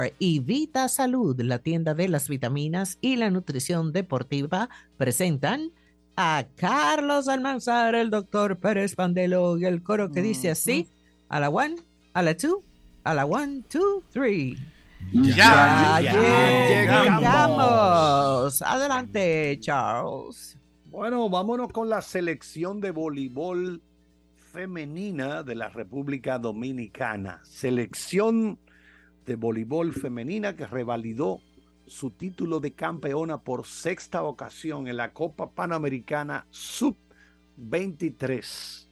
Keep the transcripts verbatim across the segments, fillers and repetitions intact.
y Vita Salud, la tienda de las vitaminas y la nutrición deportiva, presentan a Carlos Almanzar, el doctor Pérez Pandelo y el coro que dice Ujú. así, a la one, a la two, a la one, two, three. Ya, Ya, ya llegamos. llegamos. Adelante, Charles. Bueno, vámonos con la selección de voleibol femenina de la República Dominicana. Selección de voleibol femenina que revalidó su título de campeona por sexta ocasión en la Copa Panamericana sub veintitrés.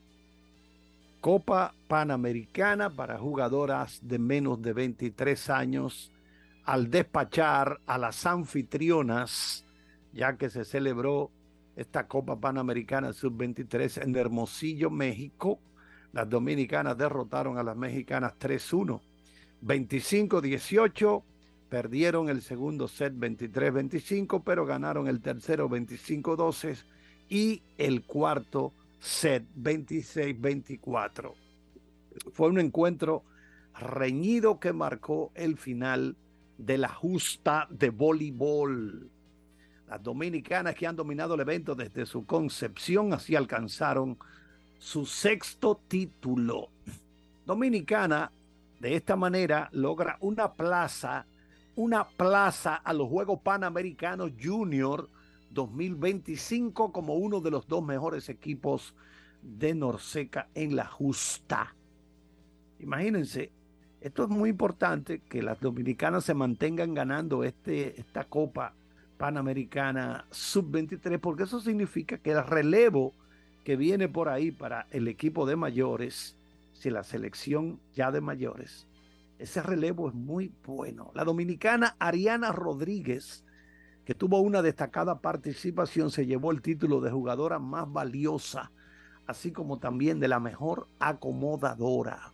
Copa Panamericana para jugadoras de menos de veintitrés años, al despachar a las anfitrionas, ya que se celebró esta Copa Panamericana sub veintitrés en Hermosillo, México. Las dominicanas derrotaron a las mexicanas tres uno. veinticinco dieciocho, perdieron el segundo set veintitrés veinticinco, pero ganaron el tercero veinticinco doce y el cuarto set veintiséis veinticuatro. Fue un encuentro reñido que marcó el final de la justa de voleibol. Las dominicanas, que han dominado el evento desde su concepción, así alcanzaron su sexto título. Dominicana de esta manera logra una plaza, una plaza a los Juegos Panamericanos Junior dos mil veinticinco como uno de los dos mejores equipos de Norseca en la justa. Imagínense, esto es muy importante, que las dominicanas se mantengan ganando este, esta Copa Panamericana sub veintitrés, porque eso significa que el relevo que viene por ahí para el equipo de mayores, si la selección ya de mayores, ese relevo es muy bueno. La dominicana Ariana Rodríguez, que tuvo una destacada participación, se llevó el título de jugadora más valiosa, así como también de la mejor acomodadora.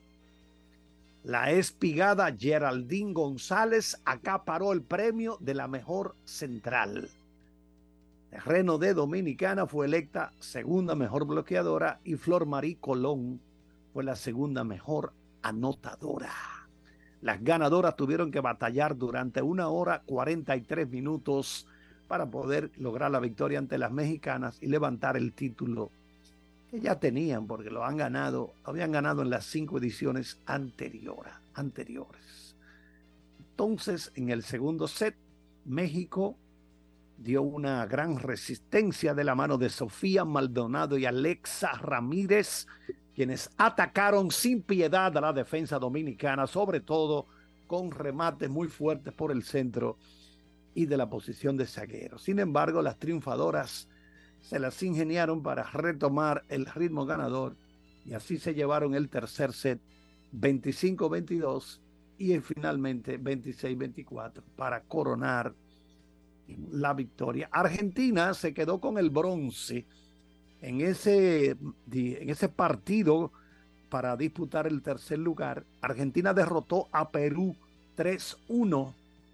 La espigada Geraldine González acaparó el premio de la mejor central. Terreno de Dominicana fue electa segunda mejor bloqueadora y Flor Marí Colón fue la segunda mejor anotadora. Las ganadoras tuvieron que batallar durante una hora cuarenta y tres minutos para poder lograr la victoria ante las mexicanas y levantar el título que ya tenían, porque lo han ganado, habían ganado en las cinco ediciones anteriores. anteriores. Entonces, en el segundo set, México dio una gran resistencia de la mano de Sofía Maldonado y Alexa Ramírez, quienes atacaron sin piedad a la defensa dominicana, sobre todo con remates muy fuertes por el centro y de la posición de zaguero. Sin embargo, las triunfadoras se las ingeniaron para retomar el ritmo ganador y así se llevaron el tercer set veinticinco veintidós y finalmente veintiséis veinticuatro para coronar la victoria. Argentina se quedó con el bronce en ese, en ese partido para disputar el tercer lugar. Argentina derrotó a Perú tres uno.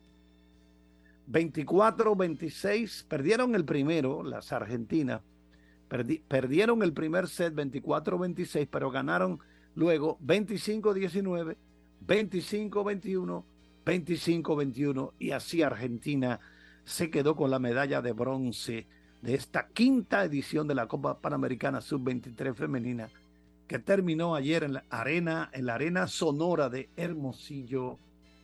veinticuatro veintiséis, perdieron el primero, las argentinas, perdi, perdieron el primer set veinticuatro veintiséis, pero ganaron luego veinticinco diecinueve, veinticinco veintiuno, veinticinco veintiuno, y así Argentina se quedó con la medalla de bronce de esta quinta edición de la Copa Panamericana sub veintitrés femenina, que terminó ayer en la arena, en la arena Sonora de Hermosillo,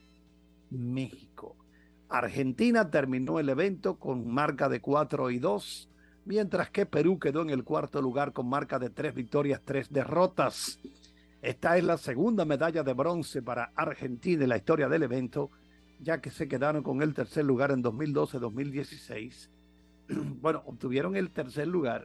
México. Argentina terminó el evento con marca de cuatro y dos, mientras que Perú quedó en el cuarto lugar con marca de tres victorias, tres derrotas. Esta es la segunda medalla de bronce para Argentina en la historia del evento, ya que se quedaron con el tercer lugar en dos mil doce dos mil dieciséis. Bueno, obtuvieron el tercer lugar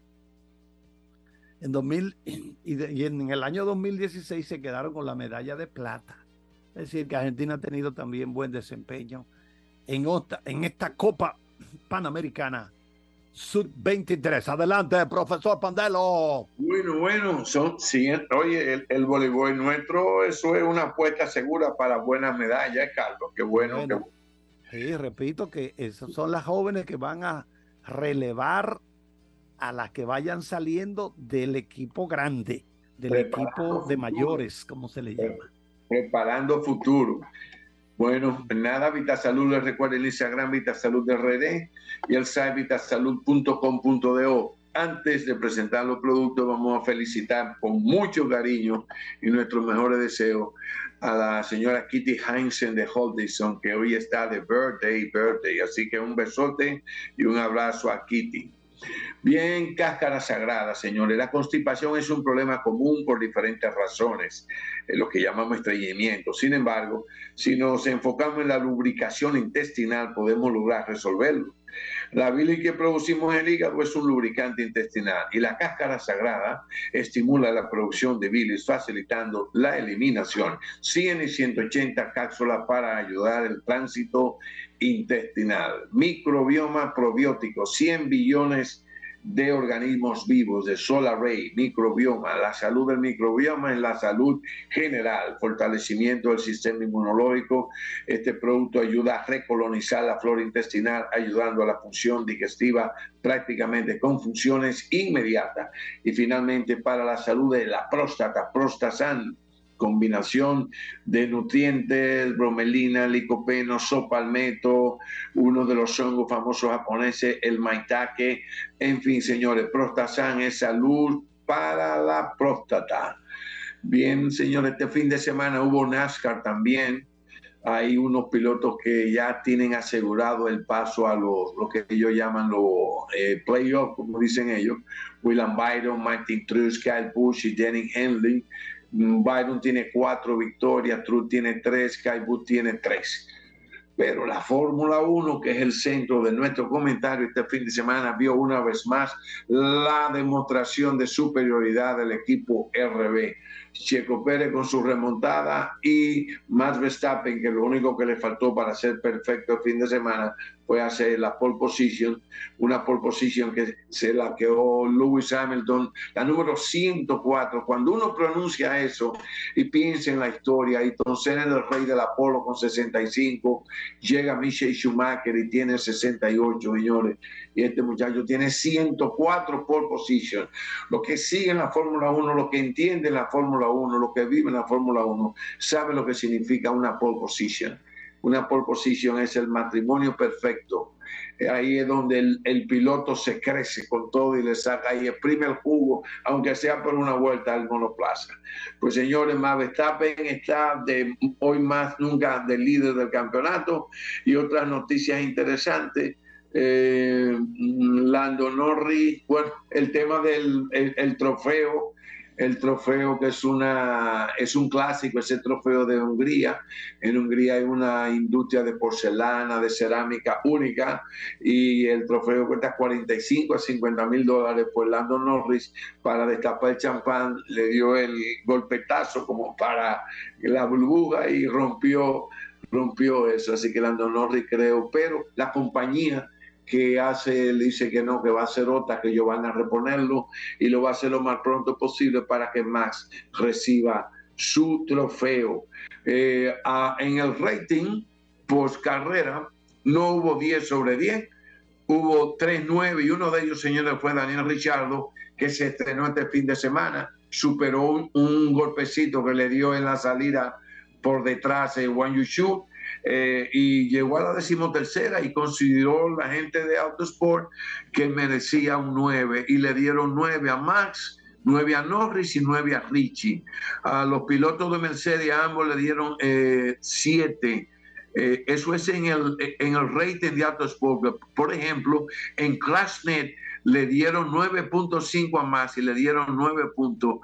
en dos mil y, de, y en el año dos mil dieciséis se quedaron con la medalla de plata. Es decir, que Argentina ha tenido también buen desempeño en, otra, en esta Copa Panamericana sub veintitrés. Adelante, profesor Pandelo. Bueno, bueno, son, sí, oye, el, el voleibol nuestro, eso es una apuesta segura para buenas medallas, Carlos. Qué bueno, bueno qué bueno. Sí, repito que esas son las jóvenes que van a relevar a las que vayan saliendo del equipo grande, del Preparando equipo de futuro. mayores, como se le llama. Preparando futuro. Bueno, nada, Vitasalud, les recuerdo el Instagram Vitasalud R D y el site vitasalud punto com punto do. Antes de presentar los productos, vamos a felicitar con mucho cariño y nuestros mejores deseos a la señora Kitty Heinzen de Holdison, que hoy está de birthday, birthday. Así que un besote y un abrazo a Kitty. Bien, cáscara sagrada, señores. La constipación es un problema común por diferentes razones, eh, lo que llamamos estreñimiento. Sin embargo, si nos enfocamos en la lubricación intestinal, podemos lograr resolverlo. La bilis que producimos en el hígado es un lubricante intestinal y la cáscara sagrada estimula la producción de bilis, facilitando la eliminación. cien y ciento ochenta cápsulas para ayudar el tránsito intestinal. Microbioma probiótico, cien billones de organismos vivos, de SolarRay, microbioma. La salud del microbioma es la salud general, fortalecimiento del sistema inmunológico. Este producto ayuda a recolonizar la flora intestinal, ayudando a la función digestiva prácticamente con funciones inmediatas. Y finalmente, para la salud de la próstata, Prostasan, combinación de nutrientes, bromelina, licopeno, sopalmeto, uno de los hongos famosos japoneses, el maitake. En fin, señores, Prostasan es salud para la próstata. Bien, señores, este fin de semana hubo NASCAR también. Hay unos pilotos que ya tienen asegurado el paso a lo, lo que ellos llaman los eh, playoffs, como dicen ellos. William Byron, Martin Truex, Kyle Busch y Denny Hamlin. Byron tiene cuatro victorias, Truex tiene tres, Kyle Busch tiene tres. Pero la Fórmula uno, que es el centro de nuestro comentario este fin de semana, vio una vez más la demostración de superioridad del equipo R B. Checo Pérez con su remontada y Max Verstappen, que lo único que le faltó para ser perfecto el fin de semana fue hacer la pole position, una pole position que se la quedó Lewis Hamilton, la número ciento cuatro. Cuando uno pronuncia eso y piensa en la historia, Ayrton Senna es el rey del Apolo con sesenta y cinco, llega Michael Schumacher y tiene sesenta y ocho, señores, y este muchacho tiene ciento cuatro pole position. Los que siguen la Fórmula uno, los que entienden la Fórmula uno, los que viven la Fórmula uno, saben lo que significa una pole position. Una pole position es el matrimonio perfecto. Ahí es donde el, el piloto se crece con todo y le saca y exprime el jugo, aunque sea por una vuelta al monoplaza. Pues señores, Max Verstappen está de hoy más nunca del líder del campeonato. Y otras noticias interesantes. Eh, Lando Norris, bueno, el tema del el, el trofeo. El trofeo que es, una, es un clásico, ese trofeo de Hungría. En Hungría hay una industria de porcelana, de cerámica única, y el trofeo cuesta cuarenta y cinco a cincuenta mil dólares. Pues Lando Norris, para destapar el champán, le dio el golpetazo como para la burbuja y rompió, rompió eso. Así que Lando Norris, creo, pero la compañía que hace, le dice que no, que va a hacer otra, que ellos van a reponerlo y lo va a hacer lo más pronto posible para que Max reciba su trofeo. Eh, a, en el rating post carrera no hubo diez sobre diez, hubo tres nueve y uno de ellos, señores, fue Daniel Ricciardo, que se estrenó este fin de semana, superó un, un golpecito que le dio en la salida por detrás de Wang Yushu. Eh, y llegó a la decimotercera y consideró la gente de Autosport que merecía un nueve y le dieron nueve a Max, nueve a Norris y nueve a Ricci. A los pilotos de Mercedes a ambos le dieron eh, siete. Eh, eso es en el, en el rating de Autosport. Por ejemplo, en CrashNet le dieron nueve punto cinco a Max y le dieron nueve puntos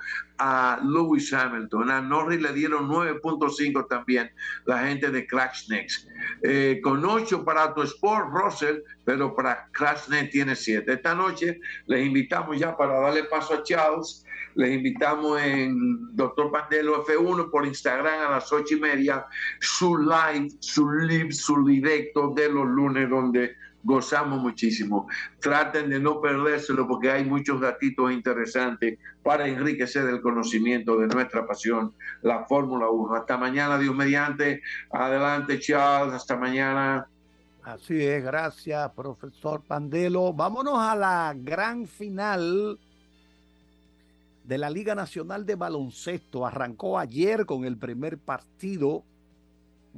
a Lewis Hamilton. A Norris le dieron nueve punto cinco también la gente de CrashNet. Eh, con ocho para Autosport, Russell, pero para CrashNet tiene siete. Esta noche les invitamos ya para darle paso a Charles. Les invitamos en Doctor Pandelo F uno por Instagram a las ocho y media, su live, su live, su directo de los lunes, donde gozamos muchísimo. Traten de no perdérselo porque hay muchos gatitos interesantes para enriquecer el conocimiento de nuestra pasión, la Fórmula uno. Hasta mañana, Dios mediante. Adelante, Charles. Hasta mañana. Así es, gracias, profesor Pandelo. Vámonos a la gran final de la Liga Nacional de Baloncesto. Arrancó ayer con el primer partido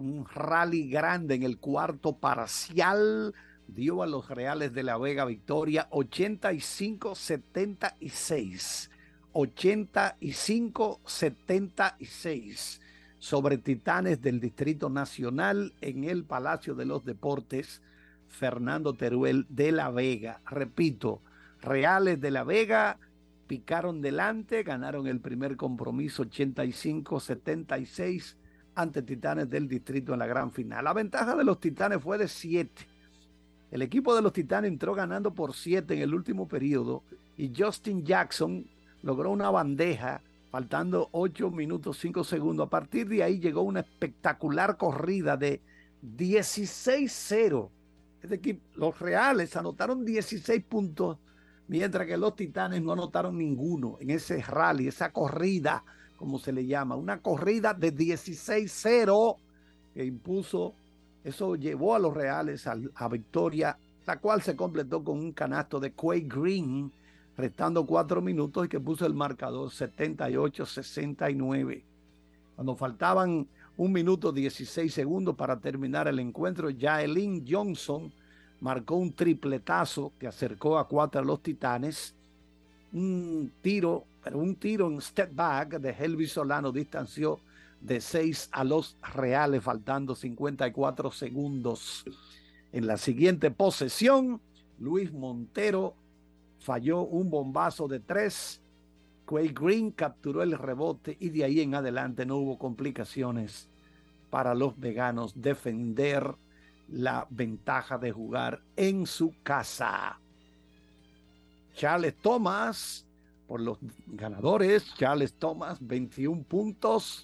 Un rally grande en el cuarto parcial dio a los Reales de la Vega victoria ochenta y cinco setenta y seis. ochenta y cinco setenta y seis sobre Titanes del Distrito Nacional en el Palacio de los Deportes Fernando Teruel de la Vega. Repito, Reales de la Vega picaron delante, ganaron el primer compromiso ochenta y cinco setenta y seis ante Titanes del Distrito en la gran final. La ventaja de los Titanes fue de siete. El equipo de los Titanes entró ganando por siete en el último periodo y Justin Jackson logró una bandeja faltando ocho minutos cinco segundos. A partir de ahí llegó una espectacular corrida de dieciséis cero. Este equipo, los Reales anotaron dieciséis puntos, mientras que los Titanes no anotaron ninguno en ese rally, esa corrida, como se le llama, una corrida de dieciséis cero que impuso, eso llevó a los Reales a, a victoria, la cual se completó con un canasto de Quay Green, restando cuatro minutos y que puso el marcador setenta y ocho sesenta y nueve. Cuando faltaban un minuto dieciséis segundos para terminar el encuentro, Jaelin Johnson marcó un tripletazo que acercó a cuatro a los Titanes. Un tiro, pero un tiro en step back de Elvis Solano distanció de seis a los Reales, faltando cincuenta y cuatro segundos. En la siguiente posesión, Luis Montero falló un bombazo de tres. Quay Green capturó el rebote y de ahí en adelante no hubo complicaciones para los veganos defender la ventaja de jugar en su casa. Charles Thomas, por los ganadores, Charles Thomas, veintiún puntos,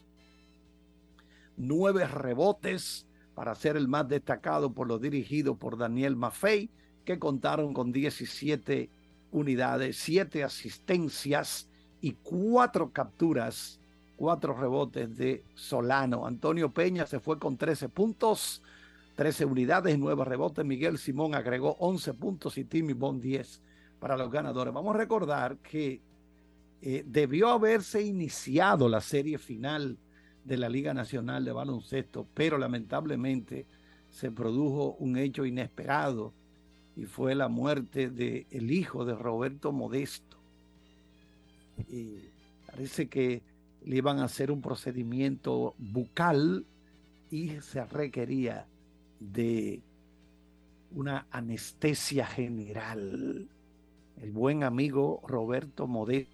nueve rebotes para ser el más destacado por lo dirigido por Daniel Maffei, que contaron con diecisiete unidades, siete asistencias y cuatro capturas, cuatro rebotes de Solano. Antonio Peña se fue con trece puntos, trece unidades y nueve rebotes. Miguel Simón agregó once puntos y Timmy Bond diez para los ganadores. Vamos a recordar que eh, debió haberse iniciado la serie final de la Liga Nacional de Baloncesto, pero lamentablemente se produjo un hecho inesperado y fue la muerte del hijo de Roberto Modesto. Y parece que le iban a hacer un procedimiento bucal y se requería de una anestesia general. El buen amigo Roberto Modesto,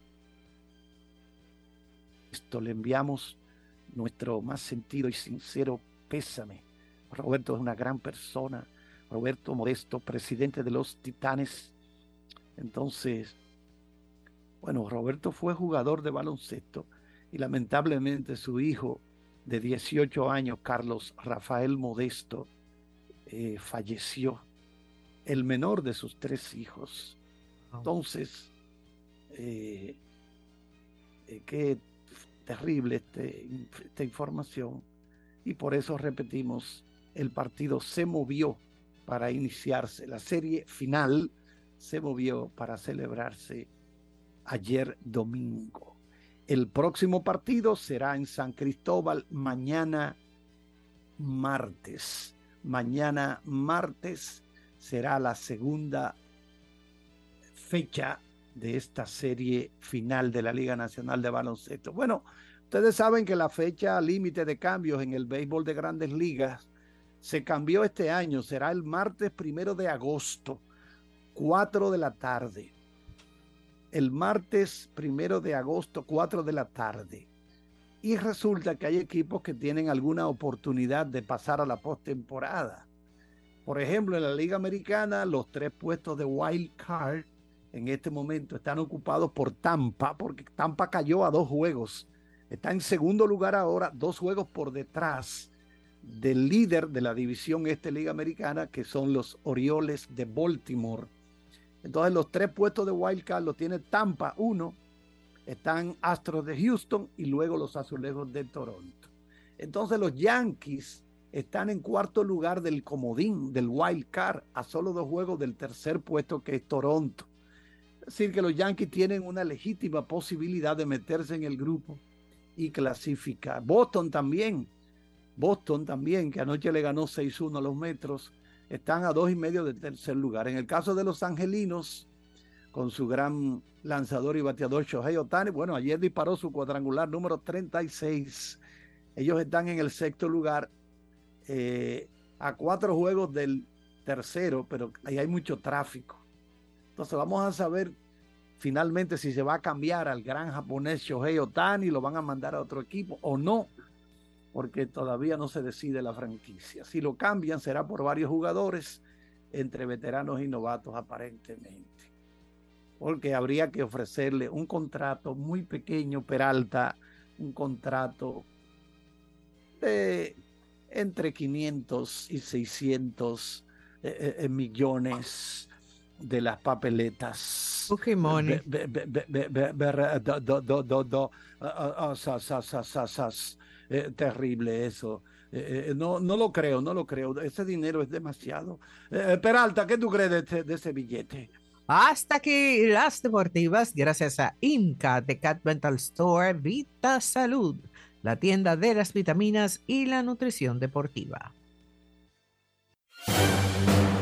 le enviamos nuestro más sentido y sincero pésame. Roberto es una gran persona. Roberto Modesto, presidente de los Titanes. Entonces, bueno, Roberto fue jugador de baloncesto y lamentablemente su hijo de dieciocho años, Carlos Rafael Modesto, eh, falleció, el menor de sus tres hijos. Entonces, eh, eh, qué terrible este, esta información, y por eso repetimos, el partido se movió para iniciarse, la serie final se movió para celebrarse ayer domingo. El próximo partido será en San Cristóbal mañana martes. Mañana martes será la segunda fecha de esta serie final de la Liga Nacional de Baloncesto. Bueno, ustedes saben que la fecha límite de cambios en el béisbol de Grandes Ligas se cambió este año, será el martes primero de agosto, cuatro de la tarde. El martes primero de agosto, cuatro de la tarde. Y resulta que hay equipos que tienen alguna oportunidad de pasar a la postemporada. Por ejemplo, en la Liga Americana, los tres puestos de wild card en este momento están ocupados por Tampa, porque Tampa cayó a dos juegos. Está en segundo lugar ahora, dos juegos por detrás del líder de la división este Liga Americana, que son los Orioles de Baltimore. Entonces los tres puestos de wild card los tiene Tampa, uno, están Astros de Houston y luego los Azulejos de Toronto. Entonces los Yankees están en cuarto lugar del comodín, del wild card, a solo dos juegos del tercer puesto, que es Toronto. Es decir, que los Yankees tienen una legítima posibilidad de meterse en el grupo y clasificar. Boston también Boston también, que anoche le ganó seis uno a los Metros, están a dos y medio de tercer lugar. En el caso de los angelinos, con su gran lanzador y bateador Shohei Ohtani, bueno, ayer disparó su cuadrangular número treinta y seis. Ellos están en el sexto lugar, eh, a cuatro juegos del tercero, pero ahí hay mucho tráfico. Entonces vamos a saber finalmente si se va a cambiar al gran japonés Shohei Ohtani, lo van a mandar a otro equipo o no, porque todavía no se decide la franquicia. Si lo cambian será por varios jugadores, entre veteranos y novatos aparentemente, porque habría que ofrecerle un contrato muy pequeño, Peralta, un contrato de entre quinientos y seiscientos eh, eh, millones de las papeletas. Okay, money. Terrible eso. Eh, eh, no, no lo creo, no lo creo. Ese dinero es demasiado. Eh, Peralta, ¿qué tú crees de, este, de ese billete? Hasta aquí las deportivas, gracias a IMCA de Cat Mental Store Vita Salud, la tienda de las vitaminas y la nutrición deportiva.